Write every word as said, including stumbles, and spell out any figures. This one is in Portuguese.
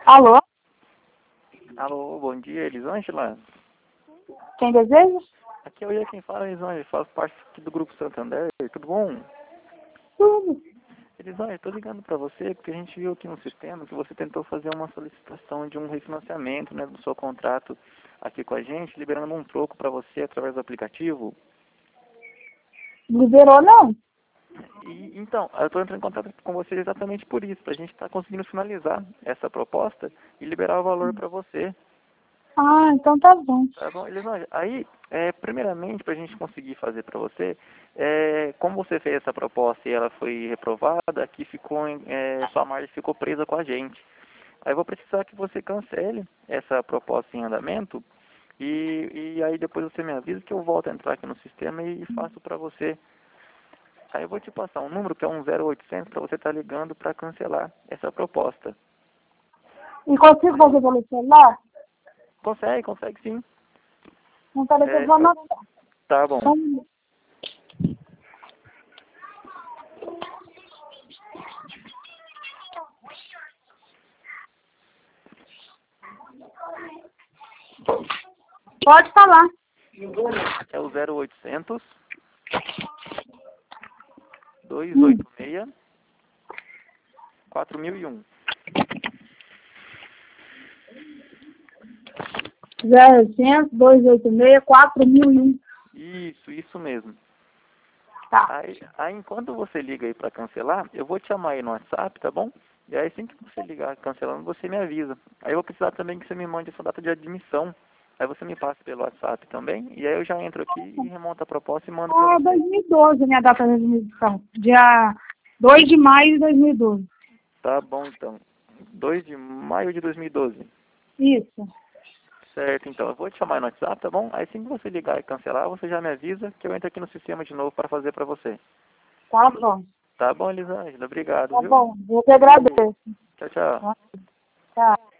Alô? Alô, bom dia, Elisângela. Quem deseja? Aqui é o Ia quem fala, Elisângela. Faço parte aqui do Grupo Santander. Tudo bom? Tudo. Elisângela, estou ligando para você porque a gente viu aqui no sistema que você tentou fazer uma solicitação de um refinanciamento, né, do seu contrato aqui com a gente, liberando um troco para você através do aplicativo. Liberou não? E, então, eu estou entrando em contato com você exatamente por isso, para a gente estar tá conseguindo finalizar essa proposta e liberar o valor para você. Ah, então tá bom. Tá bom, Elisângela, aí, é, primeiramente, para a gente conseguir fazer para você, é, como você fez essa proposta e ela foi reprovada, aqui ficou, em- é, sua margem ficou presa com a gente. Aí eu vou precisar que você cancele essa proposta em andamento e, e aí depois você me avisa que eu volto a entrar aqui no sistema e faço para você. Aí eu vou te passar um número que é um zero oitocentos para você estar ligando para cancelar essa proposta. E consigo fazer pelo celular? Consegue, consegue sim. Não tá ligado, É, vou anotar. tá bom. Só um minuto. Pode falar. É o zero oitocentos, dois Hum. oito seis, quatro mil e um. zero oitocentos, dois oito seis, quatro mil e um. Isso, isso mesmo. Tá. Aí, aí enquanto você liga aí para cancelar, eu vou te chamar aí no WhatsApp, tá bom? E aí assim que você ligar cancelando, você me avisa. Aí eu vou precisar também que você me mande essa data de admissão. Aí você me passa pelo WhatsApp também. E aí eu já entro aqui e remonto a proposta e mando para Ah, você. dois mil e doze, minha data de admissão. Dia dois de maio de dois mil e doze. Tá bom então. dois de maio de dois mil e doze. Isso. Certo, então eu vou te chamar aí no WhatsApp, tá bom? Aí assim que você ligar e cancelar, você já me avisa que eu entro aqui no sistema de novo para fazer para você. Tá bom. Tá bom, Elisângela? Obrigado, Tá viu? bom. Eu que Beijo. agradeço. Tchau, tchau. Tá.